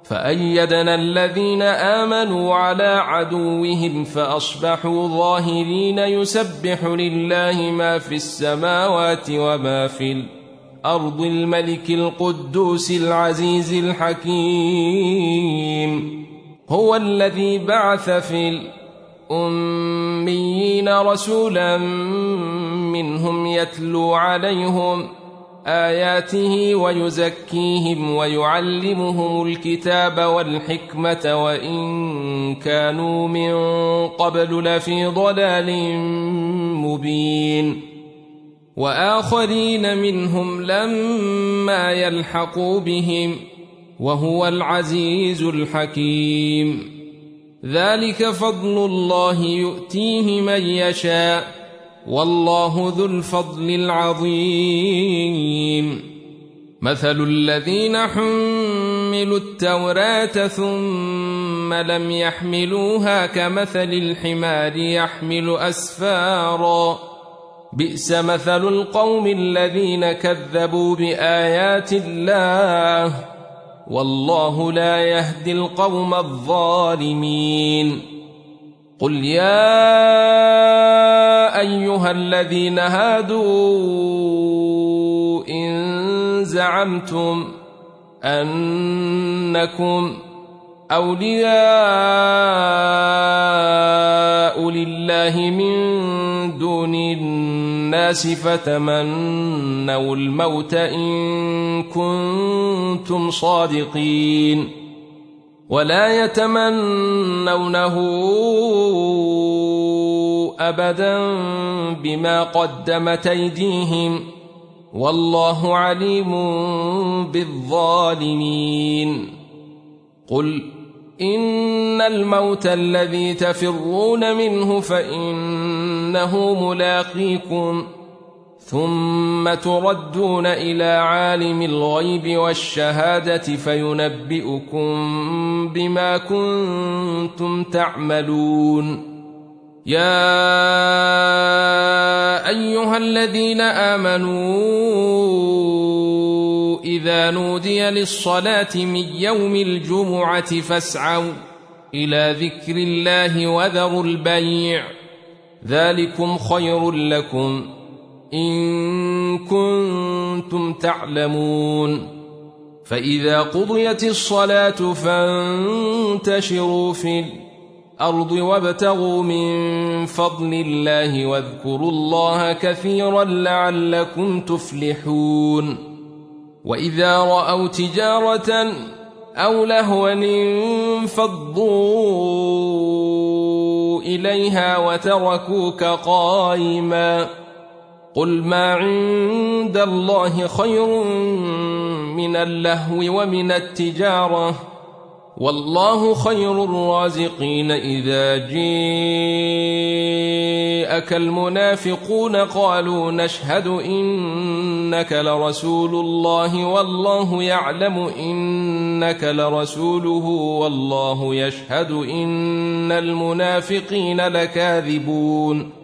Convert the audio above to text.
فأيدنا الذين آمنوا على عدوهم فأصبحوا ظاهرين. يسبح لله ما في السماوات وما في الأرض الملك القدوس العزيز الحكيم. هو الذي بعث في الأميين رسولا منهم يتلو عليهم آياته ويزكيهم ويعلمهم الكتاب والحكمة وإن كانوا من قبل لفي ضلال مبين. وآخرين منهم لما يلحقوا بهم وهو العزيز الحكيم. ذلك فضل الله يؤتيه من يشاء والله ذو الفضل العظيم. مثل الذين حملوا التوراة ثم لم يحملوها كمثل الحمار يحمل أسفارا. بئس مثل القوم الذين كذبوا بآيات الله والله لا يهدي القوم الظالمين. قل يا أيها الذين هادوا إن زعمتم أنكم أولياء لله من دون الناس فتمنوا الموت إن كنتم صادقين ولا يتمنونه أبدا بما قدمت أيديهم والله عليم بالظالمين. قل إن الموت الذي تفرون منه فإنه ملاقيكم ثم تردون إلى عالم الغيب والشهادة فينبئكم بما كنتم تعملون. يا أيها الذين آمنوا إذا نودي للصلاة من يوم الجمعة فاسعوا إلى ذكر الله وذروا البيع ذلكم خير لكم إن كنتم تعلمون. فإذا قضيت الصلاة فانتشروا في الأرض وابتغوا من فضل الله واذكروا الله كثيرا لعلكم تفلحون. وإذا رأوا تجارة أو لهوا انفضوا إليها وتركوك قائما. قل ما عند الله خير من اللهو ومن التجارة والله خير الرازقين. إذا جاءك المنافقون قالوا نشهد إنك لرسول الله والله يعلم إنك لرسوله والله يشهد إن المنافقين لكاذبون.